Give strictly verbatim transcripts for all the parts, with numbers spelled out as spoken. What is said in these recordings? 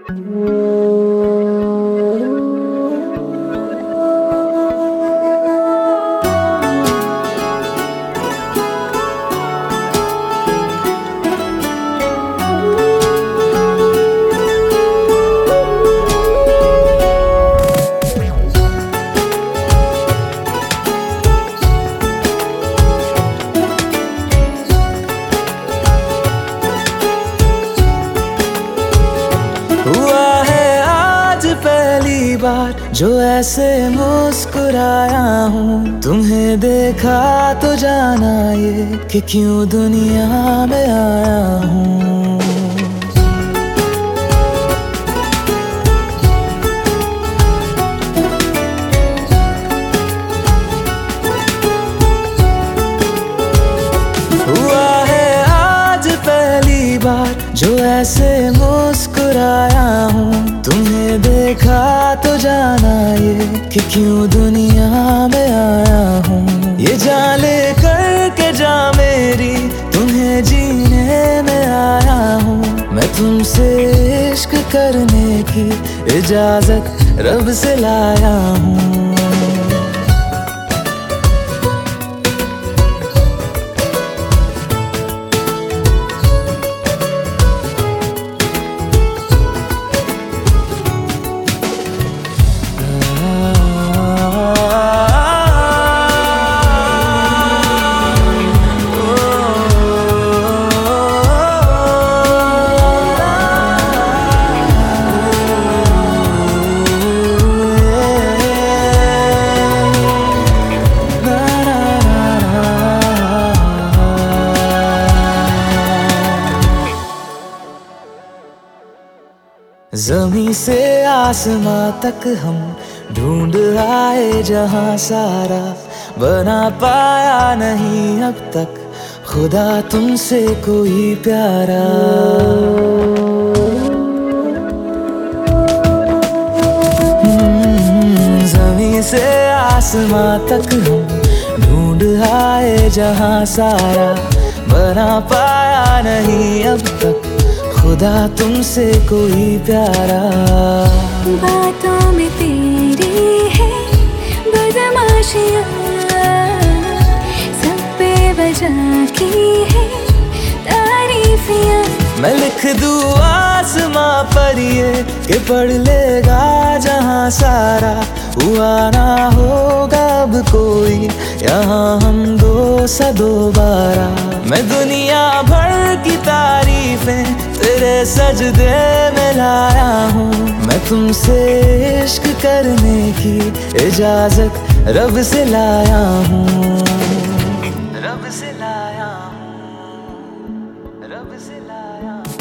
हुआ है आज पहली बार जो ऐसे मुस्कुराया हूँ। तुम्हें देखा तो जाना ये कि क्यों दुनिया में आया हूँ। हुआ है आज पहली बार जो ऐसे मुस्कुराया हूँ। तुम्हें देखा तो जाना ये कि क्यों दुनिया में आया हूँ। ये जान ले करके जा मेरी तुम्हें जीने में आया हूँ। मैं तुमसे इश्क करने की इजाजत रब से लाया हूँ। ज़मीं से आसमां तक हम ढूंढ आए जहां सारा, बना पाया नहीं अब तक खुदा तुमसे कोई प्यारा। ज़मीं से आसमां तक हम ढूंढ आए जहां सारा, बना पाया नहीं अब तक खुदा तुमसे कोई प्यारा। बातों में तेरी है बदमाशियाँ, सब पे वजह की है तारीफियाँ। मैं लिख दूँ आसमां पर ये कि पढ़ लेगा जहां सारा, हुआ ना होगा अब कोई यहाँ हम दो सा दोबारा। मैं दुनिया भर की तारीफें तेरे सजदे में लाया हूँ। मैं तुमसे इश्क करने की इजाजत रब से लाया हूँ। रब से लाया हूँ, रब से लाया हूँ।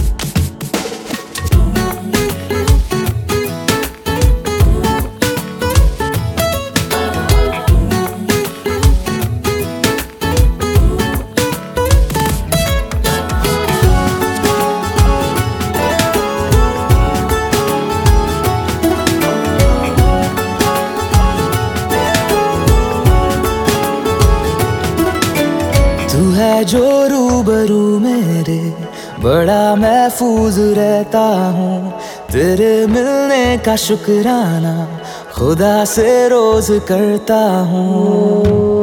तू है जो रूबरू मेरे, बड़ा महफूज रहता हूँ। तेरे मिलने का शुक्राना खुदा से रोज करता हूँ।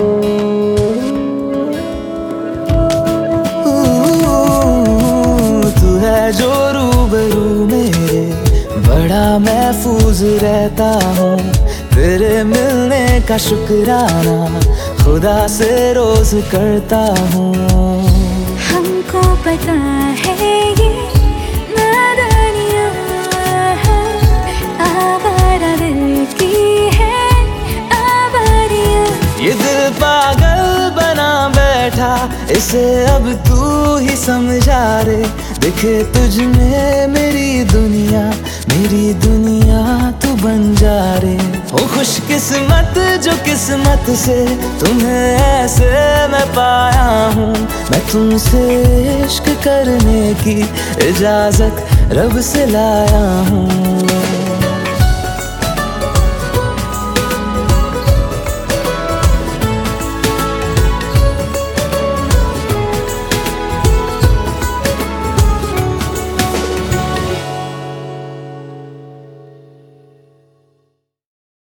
तू है जो रूबरू मेरे, बड़ा महफूज रहता हूँ। तेरे मिलने का शुक्राना खुदा से रोज करता हूँ। हमको पता है ये नादानियाँ है, आवारा दिल की है आवारियाँ। ये दिल पागल बना बैठा, इसे अब तू ही समझा रे। दिखे तुझ में मेरी दुनिया, मेरी दुनिया तू बन जा रे। हो खुशकिस्मत जो किस्मत से तुम्हें ऐसे मैं पाया हूँ। मैं तुमसे इश्क करने की इजाजत रब से लाया हूँ।